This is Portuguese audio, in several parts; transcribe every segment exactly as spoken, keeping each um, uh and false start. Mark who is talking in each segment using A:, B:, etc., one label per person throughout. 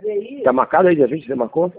A: Tá marcado aí, dia vinte, você marcou?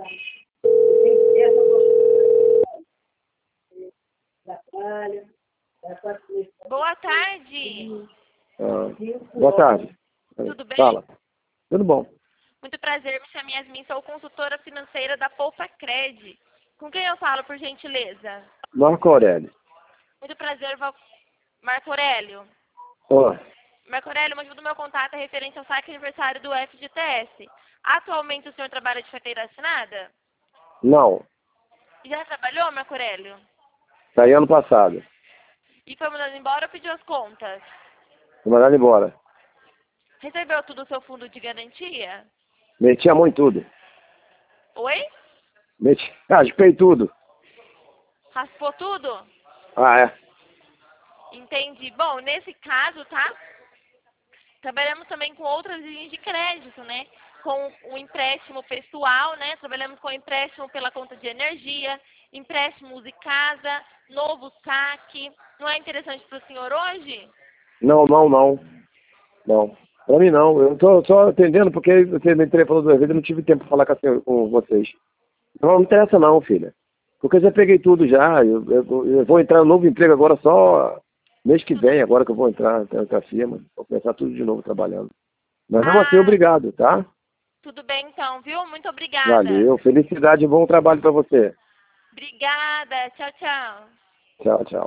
B: Boa tarde.
A: Ah, boa tarde.
B: Tudo bem?
A: Fala. Tudo bom.
B: Muito prazer, me chamo Yasmin, sou consultora financeira da Poupa Cred. Com quem eu falo, por gentileza?
A: Marco Aurélio.
B: Muito prazer, Val... Marco Aurélio.
A: Ó,
B: Marco Aurélio, o motivo do meu contato é referente ao saque aniversário do F G T S. Atualmente o senhor trabalha de carteira assinada?
A: não.
B: Já trabalhou, Marco Aurélio?
A: Saí ano passado.
B: E foi mandado embora ou pediu as contas?
A: Fui mandado embora.
B: Recebeu tudo o seu fundo de garantia?
A: Meti a mão em tudo.
B: Oi?
A: Meti... Raspei tudo.
B: Raspou tudo?
A: Ah, é.
B: Entendi. Bom, nesse caso, tá? Trabalhamos também com outras linhas de crédito, né? Com o empréstimo pessoal, né? Trabalhamos com empréstimo pela conta de energia, empréstimos de casa, novo saque. Não é interessante para o senhor hoje?
A: Não, não, não. Não. Pra mim não. Eu tô só atendendo porque você me telefonou duas vezes e não tive tempo pra falar com, a senhora, com vocês. Não, não interessa não, filha. Porque eu já peguei tudo já. Eu, eu, eu vou entrar no novo emprego agora só mês que vem, agora que eu vou entrar com a firma. Vou começar tudo de novo trabalhando. Mas não assim,
B: Ah,
A: obrigado, tá?
B: tudo bem então, viu? Muito obrigada.
A: Valeu. Felicidade e bom trabalho pra você.
B: Obrigada. Tchau, tchau.
A: Tchau, tchau.